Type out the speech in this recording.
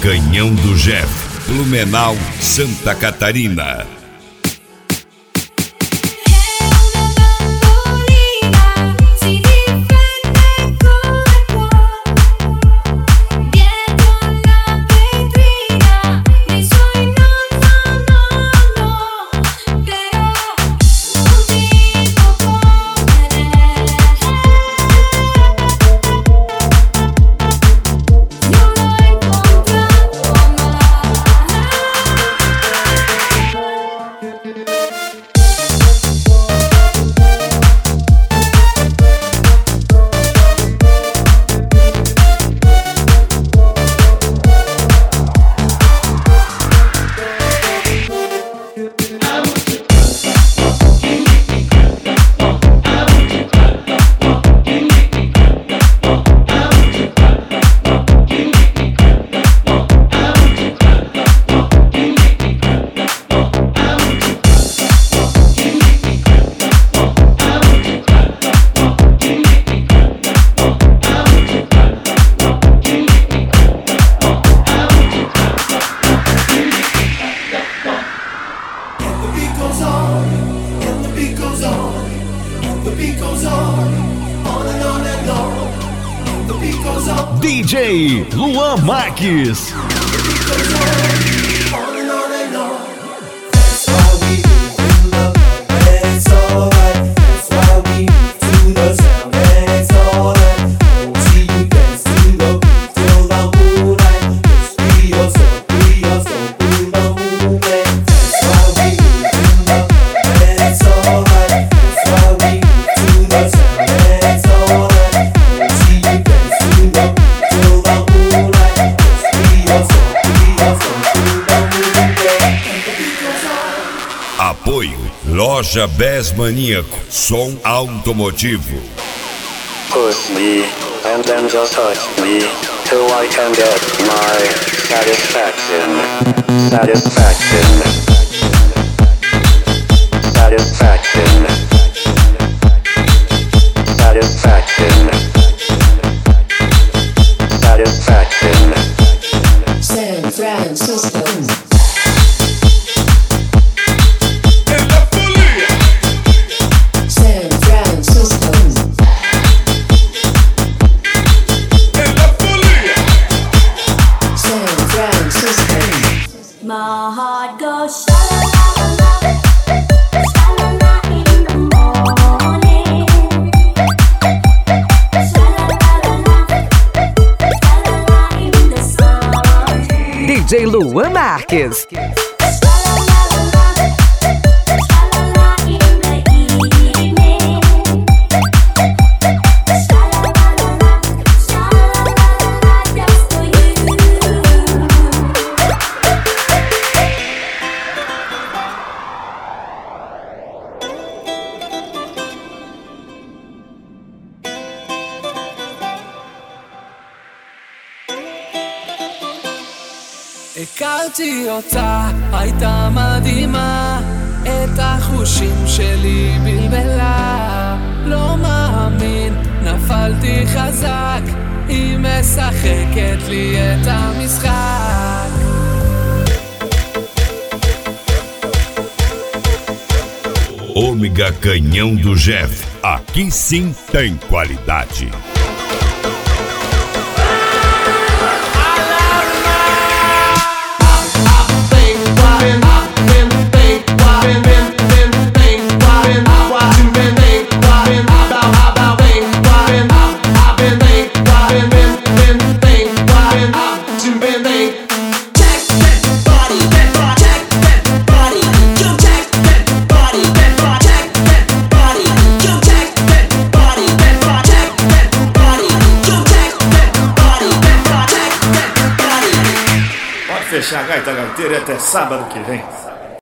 Canhão do Jeff, Blumenau, Santa Catarina. DJ Luan Marques. Apoio Loja Bes Maníaco, som automotivo. Push me and then just touch me till I can get my satisfaction. Satisfaction. Satisfaction. Satisfaction. Satisfaction. San Francisco. My heart goes sha-la-la-la-la, sha-la-la in the morning. Sha-la-la-la-la, sha-la-la in the sun. DJ Luan Marques. הכרתי אותה, הייתה מדהימה, את החושים שלי בלבלה. לא מאמין, נפלתי חזק, היא משחקת לי את המשחק. Ômega Canhão do Jeff, aqui sim tem qualidade. Fechar a gaita gaiteira até sábado que vem.